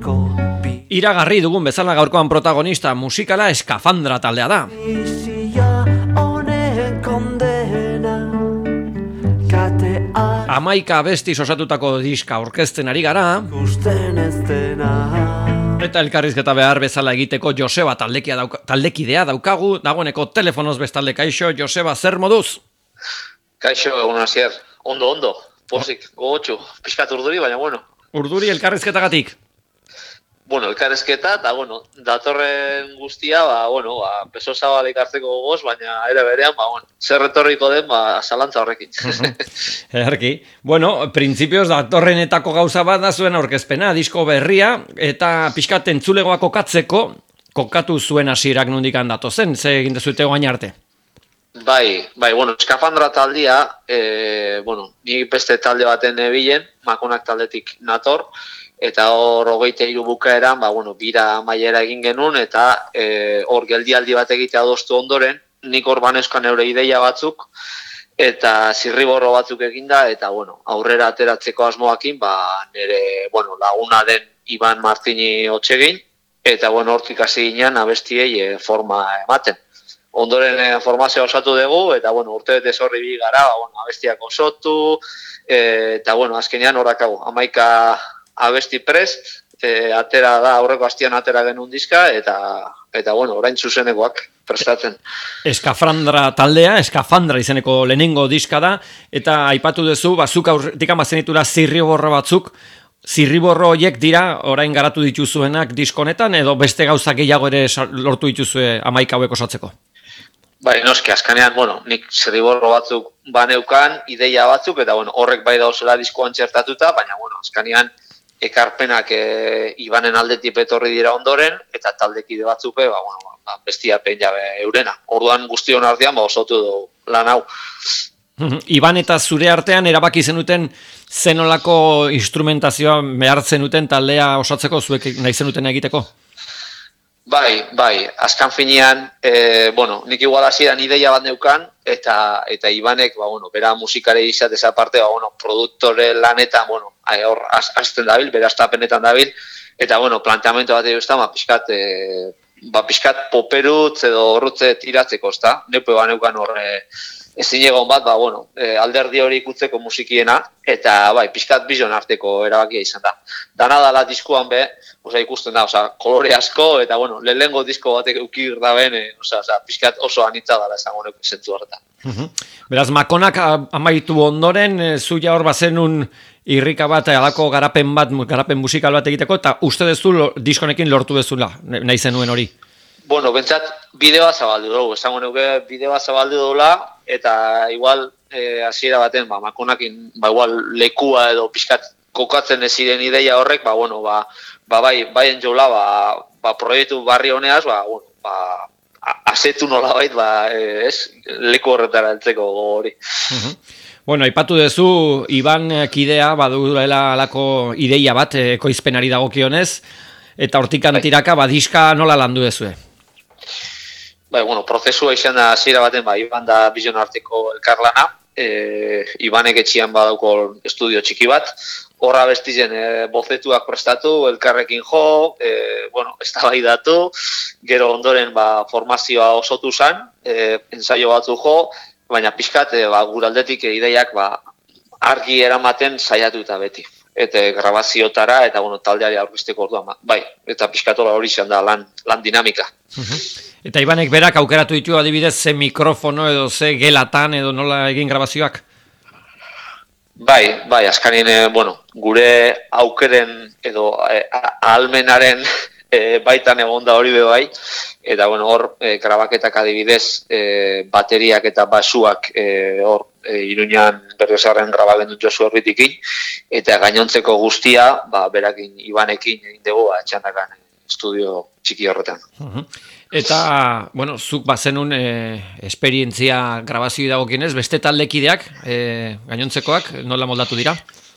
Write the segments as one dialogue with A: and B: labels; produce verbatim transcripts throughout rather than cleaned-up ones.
A: Iragarri dugun bezala gaurkoan protagonista musikala Eskafandra taldea da. Hamaika abestiz osatutako diska aurkezten ari gara. Eta elkarrizketa behar bezala egiteko Joseba dauka, taldekidea daukagu, dagoeneko telefonoz bestalde. Kaixo, Joseba, zer moduz?
B: Kaixo, egun hasier, ondo, ondo, pozik, gogotxu, pixkat urduri, baina bueno.
A: Urduri elkarrizketagatik?
B: Bueno, elkarrizketa, eta bueno, datorren guztia, ba, bueno, ba, peso zabalik hartzeko gogoz, baina ere berean, ba, bueno, zer retorriko den, ba, zalantza horrekin.
A: Erki, bueno, printzipioz datorrenetako gauza bat da zuen aurkezpena, disko berria, eta pixkat entzulegoa kokatzeko, kokatu zuen hasierak nondik handatu zen, ze egin dezute oain arte?
B: Bai, bai, bueno, Eskafandra taldea, e, bueno, ni beste talde baten ebilen, Makonak taldetik nator, eta hor hogeita hiru bukaeran, ba, bueno, bira maiera egin genuen, eta e, hor geldialdi bat egitea adostu ondoren, nik hor baneuzkan eure ideia batzuk, eta zirriborro batzuk eginda, eta bueno, aurrera ateratzeko asmoakin, ba, nire, bueno, laguna den Iban Martini Otsegin, eta bueno, hortik hasi ginean abestiei e, forma ematen. Ondoren e, formazioa osatu dugu, eta bueno, urte bete zorri bi gara, ba, bueno, abestiak osotu, e, eta bueno, azkenean horakago, hamaika abesti prest, e, atera da, aurreko astian atera genuen diska, eta, eta bueno, orain zuzenekoak prestatzen.
A: Eskafandra taldea, Eskafandra izeneko lehenengo diska da, eta aipatu duzu, bazuk aurretik amazenitura zirriborro batzuk, zirriborro horiek dira orain garatu dituzuenak diskonetan, edo beste gauza gehiago ere lortu dituzue hamaika hauek osatzeko?
B: Bai, noski, azkanean, bueno, nik zirriborro batzuk baneukan, ideia batzuk, eta bueno, horrek bai dauzela diskoan txertatuta, baina bueno, azkanean ekarpenak e, Ibanen aldetik etorri dira ondoren, eta taldekide batzupe, ba, bueno, ba, bestia pein jabe eurena. Orduan guztion artean, ba, osotu du lan hau.
A: Iban eta zure artean erabaki zenuten zenolako instrumentazioa behar zenuten taldea osatzeko zuek nahi zenuten egiteko?
B: Bai, bai, azkan finean, e, bueno, nik igual hasieran ideia bat neukan, eta, eta Ibanek, ba, bueno, bera musikare izatez aparte, ba, bueno, produktore lanetan, bueno, hor azten dabil, bera astapenetan dabil, eta, bueno, planteamento bat egin ba, pixkat, e, ba, pixkat poperutz edo horrutze tiratzeko, ezta? Neupe ba neukan hor, e, ezin egon bat, ba, bueno, e, alderdi hori ikutzeko musikiena, eta, bai, pixkat bizion arteko erabakia izan da. Dana dala diskuan be, oza, ikusten da, oza, kolore asko, eta, bueno, lehengo disko batek eukir da ben, e, oza, oza, pixkat oso anitza dala esango neko zentzu horretan.
A: Beraz, Makonak amaitu ondoren, e, zuia hor bazenun irrika bat, alako garapen bat, garapen musikal bat egiteko, eta uste dezu diskonekin lortu dezula, nahi zenuen hori?
B: Bueno, bentsat, bideoa zabaldu dugu, esango nuke bideoa zabaldu dugula, eta igual, e, hasiera baten, ba, Makonakin, ba, igual, lekua edo pixkat kokatzen ez ziren ideia horrek, ba, bueno, ba, ba bai, baien jola, ba, ba, proiektu barri honeaz, ba, bueno, ba, asetu nola bait, ba, ez, leku horretara heltzeko hori.
A: Uh-huh. Bueno, aipatu duzu, Iban kidea baduela alako ideia bat, ekoizpenari dagokionez, eta hortikan tiraka, ba, diska nola landu dezue?
B: Bai, bueno, prozesua izan da hasiera baten, ba, Iban da bizion arteko elkarlana, e, Ibanek etxian badauko estudio txiki bat, horra bestizen e, bozetuak prestatu, elkarrekin jo, e, bueno, eztabaidatu, gero ondoren ba, formazioa osotu zen, e, ensaio batzu jo, baina pixkat e, ba, guraldetik ideiak ba, argi eramaten saiatuta beti. Eta grabaziotara, eta bueno, taldeari aurkezteko orduan, bai, eta pixkatola hori izan da lan, lan dinamika.
A: Uh-huh. Eta Ibanek berak aukeratu ditu adibidez ze mikrofono edo ze gelatan edo nola egin grabazioak?
B: Bai, bai, azkanien, bueno, gure aukeren edo eh, ahalmenaren eh, baitan egon da hori be bai, eta bueno, hor eh, grabaketak adibidez eh, bateriak eta basuak eh, hor eh, Iruñan Berriozarren grabagendu Josu Erritikin, eta gainontzeko guztia, ba, berakin Ibanekin egin dugu, ba, txandakan estudio txiki horretan.
A: Uh-huh. Eta, bueno, zuk bazenun e, esperientzia grabazioi dagokienez, beste taldekideak, e, gainontzekoak, nola moldatu dira?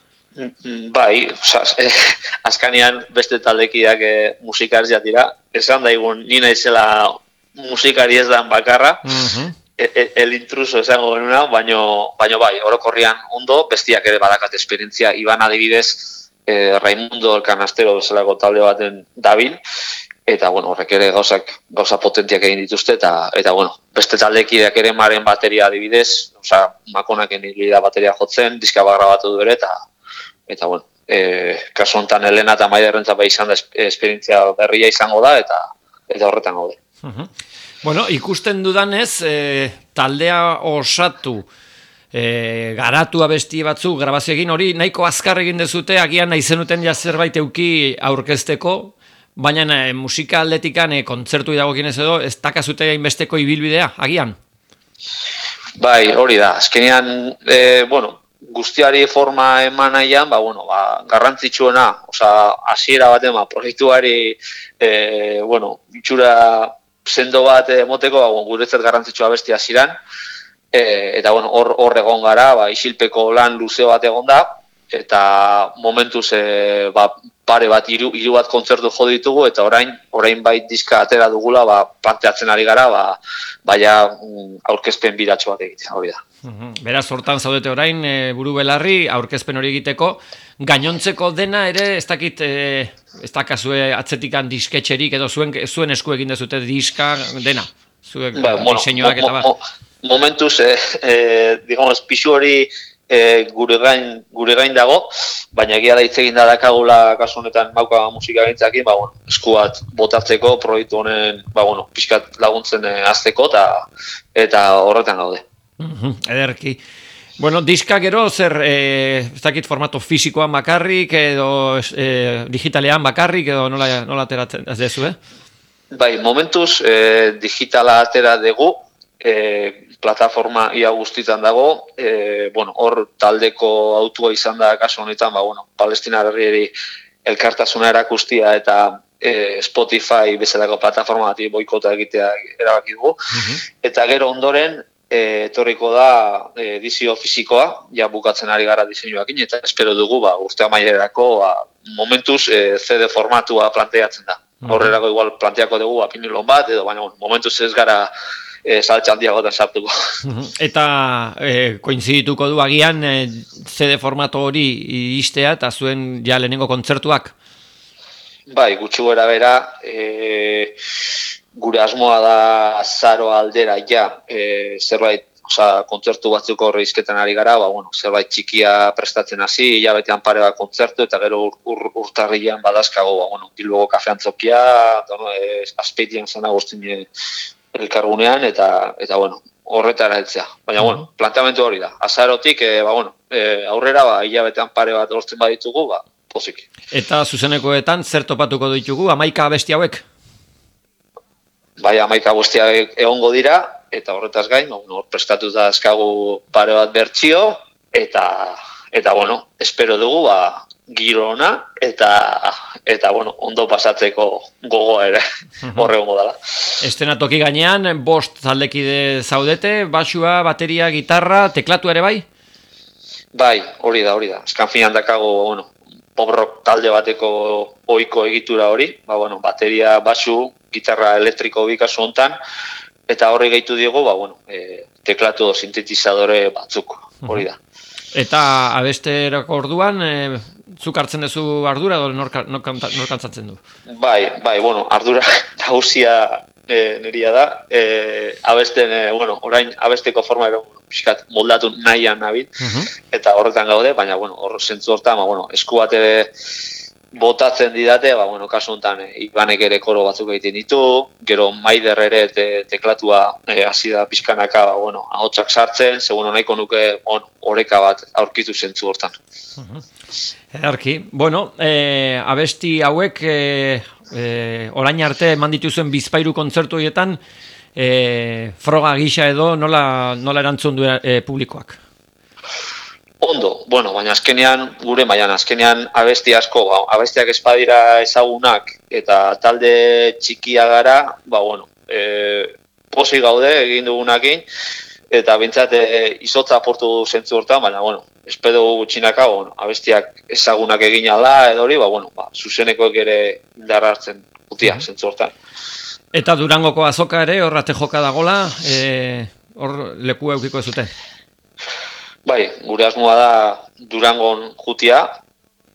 B: Bai, osea, eh, azkanean beste taldekideak eh, musikaria dira. Esan daigun, ni naizela musikari ez dan bakarra, uh-huh. el, el intruso esango genuna, baino, baino bai, orokorrian ondo, bestiak ere badakat esperientzia. Iban adibidez, e, Raimundo El Canastero bezalako talde baten dabil, eta, bueno, horrek ere gauzak, gauza potentiak egin dituzte, eta, eta bueno, beste taldekideak ere Maren bateria adibidez, osea, Makonaken ibili da bateria jotzen, diska bat grabatu du ere, eta, eta, bueno, e, kasu honetan Elena eta Maiderrentzat bai izan da esperientzia berria izango da, eta, eta horretan gaude.
A: Uh-huh. Bueno, ikusten dudanez, e, taldea osatu, e, garatu abesti batzuk, grabazio egin, hori nahiko azkar egin dezute, agian nahi zenuten ja zerbait euki aurkezteko, baina e, musika aldetikan e, kontzertu dagokienez edo, ez dakazute hainbesteko ibilbidea, agian?
B: Bai, hori da, azkenean, e, bueno, guztiari forma eman nahian, ba, bueno, ba, garrantzitsuena, osea, hasiera baten, ba, proiektuari, e, bueno, itxura sendo bat emoteko, ba, bueno, guretzat garrantzitsua abesti hasieran, e, eta, bueno, hor, hor egon gara, ba, isilpeko lan luze bat egon da, eta momentuz, e, ba, pare bat, hiru, hiru bat kontzertu jo ditugu, eta orain, orain bai diska atera dugula, ba, planteatzen ari gara, ba, baina aurkezpen biratxo bat egitea, hori da.
A: Uhum. Beraz, hortan zaudete orain, e, buru belarri, aurkezpen hori egiteko, gainontzeko dena ere, ez dakit, e, ez dakazue atzetikan disketxerik, edo zuen, zuen esku egin dezute diska dena, zuek ba, diseinuak eta bat.
B: Mo, mo, momentuz, e, e, digamos, pixu hori e, gure, gain, gure gain dago, baina egia da hitz egin da dakagula kasu honetan Mauka musika gintzakin, ba, bueno, esku bat botatzeko, proiektu honen, ba, bueno, pixkat laguntzen e, azteko, eta, eta horretan gaude.
A: Uhum, ederki. Bueno, diska gero zer, eh, ez dakit formato fisikoan bakarrik, edo eh, digitalean bakarrik, edo nola, nola ateratzen ez dezu, eh?
B: Bai, momentuz eh, digitala atera dugu, eh, plataforma ia guztitan dago, eh, bueno, hor taldeko autua izan da kasu honetan, ba, bueno, Palestina herriari elkartasuna erakustia eta eh, Spotify bezalako plataforma bati boikota egitea erabaki dugu, uh-huh. Eta gero ondoren, E, etorriko da e, edizio fisikoa, ja bukatzen ari gara diseinuakin, eta espero dugu, ba, urte amaierako, ba, momentuz e, C D formatua planteatzen da. Horrerako igual planteako dugu, apinilon bat, edo baina momentuz ez gara e, saltxa handiagotan sartuko.
A: Eta e, koinzidituko du agian e, C D formato hori istea, eta zuen ja lehenengo kontzertuak?
B: Bai, gutxi gora bera, e, gure asmoa da azaro aldera ja, e, zerbait, osea, kontzertu batzuk horre izketan ari gara, ba, bueno, zerbait txikia prestatzen hasi, hilabetean pare bat kontzertu, eta gero ur, ur, urtarrian badazkago, ba, bueno, Bilboko kafean zokia, eta, no, e, azpeitian zana goztin elkargunean, eta, eta bueno, horretara heltzea. Baina, bueno, planteamendu hori da. Azarotik, e, ba, bueno, e, aurrera, ba, hilabetean pare bat lortzen baditugu, ba, pozik.
A: Eta zuzenekoetan, zer topatuko ditugu, hamaika abesti hauek?
B: Bai, hamaika guztiak egongo dira, eta horretaz gain, hor prestatuta azkagu pare bat bertsio, eta, eta bueno, espero dugu, ba, giro ona, eta, eta bueno, ondo pasatzeko gogoa ere, horre gongo dela.
A: Estenatoki gainean, bost taldekide zaudete, basua, bateria, gitarra, teklatu ere bai?
B: Bai, hori da, hori da. Azkan finan dakago, bueno, pop rock talde bateko ohiko egitura hori, ba, bueno, bateria, basu, gitarra elektriko bikazu hontan, eta horri gehitu diego, ba, bueno, e, teklatu sintetizadore batzuk, hori da.
A: Eta abesterako orduan, e, zuk hartzen duzu ardura, edo nor, nor, nor kantzatzen du?
B: Bai, bai, bueno, ardura nagusia e, neria da, e, abesten, e, bueno, orain abesteko forma ere, pixkat moldatu nahian nabil, uh-huh. Eta horretan gaude, baina, bueno, hor zentzu hortan, ba, bueno, esku bat ere botatzen didate, ba, bueno, kasu honetan, e, Ibanek ere koro batzuk egiten ditu, gero Maider ere te, teklatua e, hasi da pixkanaka, ba, bueno, ahotsak sartzen, seguno nahiko nuke on, oreka bat aurkitu zentzu hortan.
A: Uh-huh. Ederki, bueno, e, abesti hauek e, e, orain arte eman dituzuen bizpairu kontzertu horietan, e, froga gisa edo nola, nola erantzun du e, publikoak?
B: Ondo, bueno, baina azkenean, gure mailan azkenean abesti asko, ba, abestiak espadira ezagunak eta talde txikia gara, ba, bueno, e, posi gaude egin dugunakin, eta bintzat e, izotza aportu zentzu hortan, baina, bueno, espedo gutxinaka, bueno, abestiak ezagunak egin ala, edo hori, ba, bueno, ba, zuzenekoek ere indarra hartzen gutia zentzu hortan.
A: Eta Durangoko azoka ere, horrate joka dagola, e, hor leku eukiko ez dute?
B: Bai, gure asmoa da Durangon jutia,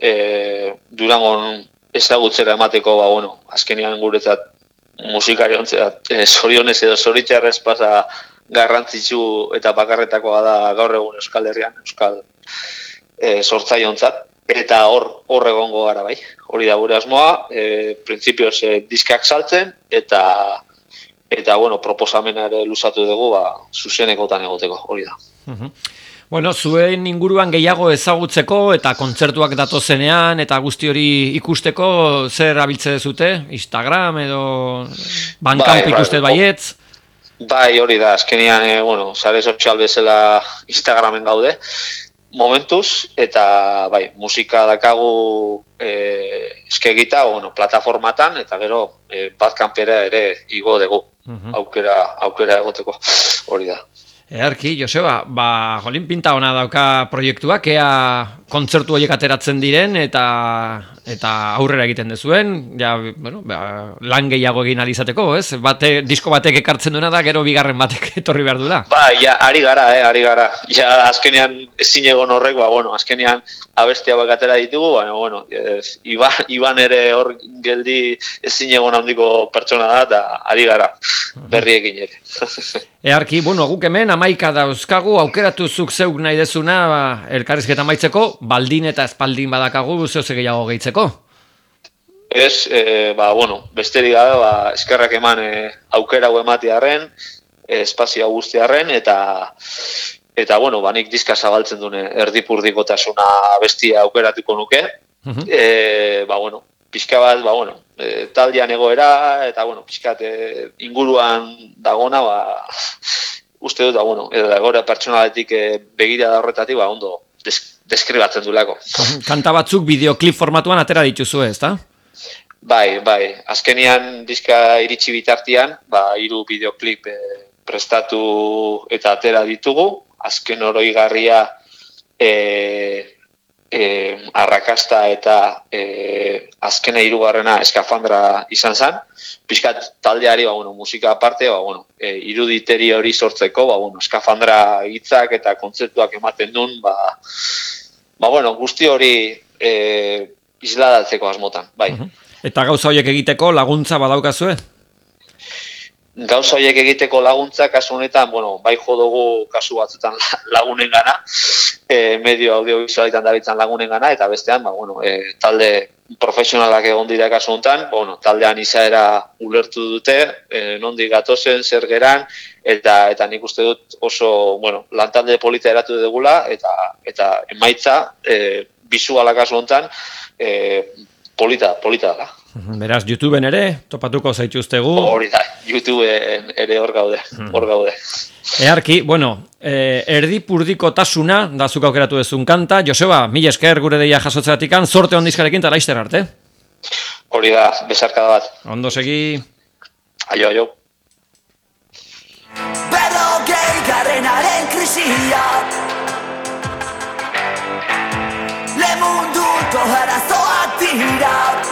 B: e, Durangon ezagutzera emateko, ba, bueno, azkenean guretzat musikari ontzat, e, zorionez edo zoritxarrez pasa garrantzitsu eta bakarretakoa da gaur egun Euskal Herrian, Euskal e, sortzaiontzat, eta hor hor egongo gara bai. Hori da gure asmoa, e, printzipioz e, diskak saltzen, eta eta bueno, proposamena ere luzatu dugu, ba, zuzenekotan egoteko, hori da.
A: Uh-huh. Bueno, zuen inguruan gehiago ezagutzeko eta kontzertuak datozenean eta guzti hori ikusteko zer abiltze dezute? Instagram edo Bandcamp bai, ikuste bai, baietz?
B: Bai, hori da, azkenean, e, bueno, sare sozial bezala Instagramen gaude, momentuz, eta bai, musika dakagu e, eskegita, bueno, plataformatan, eta gero e, Bandcampera ere igo dugu, uh-huh. aukera, aukera egoteko, hori da.
A: Earki, Joseba, ba, jolin pinta ona dauka proiektuak, ea kontzertu horiek ateratzen diren eta eta aurrera egiten dezuen, ja, bueno, ba, lan gehiago egin alizateko, ez? Bate, disko batek ekartzen duena da, gero bigarren batek etorri behar duela.
B: Ba, ja, ari gara, eh, ari gara. Ja, azkenean ezin egon horrek, ba, bueno, azkenean abestia bak atera ditugu, baina, bueno, ez, Iban, Iban ere hor geldi ezin egon handiko pertsona da, eta ari gara, berriekin ere.
A: Earki, bueno, guk hemen amaika dauzkagu, aukeratu zuk zeuk nahi dezuna, ba, elkarrizketa maitzeko, baldin eta espaldin badakagu, zehose gehiago gehitzeko.
B: Ez, e, ba, bueno, besterik gabe, ba, eskerrak eman e, aukera hau ematearren, e, espazio guztiarren, eta, eta bueno, ba, nik diska zabaltzen dune erdipurdikotasuna bestia aukeratuko nuke, uh-huh. e, ba, bueno, pixka bat, ba, bueno, e, taldean egoera, eta, bueno, pixkat e, inguruan dagona, ba, uste dut, ba, bueno, edo egoera pertsonaletik e, begira da horretatik, ba, ondo desk deskribatzen dulako.
A: Kanta batzuk bideoklip formatuan atera dituzu, ez da?
B: Bai, bai. Azkenean diska iritsi bitartian, ba, hiru bideoklip e, prestatu eta atera ditugu. Azken oroigarria e, e, arrakasta eta e, azkena hirugarrena eskafandra izan zen. Pixkat taldeari, ba, bueno, musika aparte, ba, bueno, e, iruditeri hori sortzeko, ba, bueno, eskafandra hitzak eta kontzeptuak ematen duen, ba, ba, bueno, guzti hori e, isladatzeko asmotan, bai. Uh-huh.
A: Eta gauza horiek egiteko laguntza badaukazue?
B: Gauza horiek egiteko laguntza, kasu honetan, bueno, bai jo dugu kasu batzutan lagunen gana, e, medio audiovisualitan dabitzen lagunen gana, eta bestean, ba, bueno, e, talde profesionalak egon dira kasu honetan, bueno, taldean izaera ulertu dute, e, nondik gatozen, zer geran, eta eta nik uste dut oso, bueno, lantalde polita eratu dugula, eta eta emaitza, e, bisuala kasu honetan, e, polita, polita da.
A: Beraz, YouTubeen ere, topatuko zaituztegu.
B: Hori da, YouTubeen ere hor gaude, hor gaude.
A: Earki, bueno, eh, erdipurdikotasuna, da zuk aukeratu dezun kanta. Joseba, mila esker gure deia jasotzeratikan, zorte ondizkarekin eta laizter arte.
B: Hori da, besarkada bat.
A: Ondo segi.
B: Aio, aio.
C: Berrogei garrenaren krisia Le munduko arazoak dira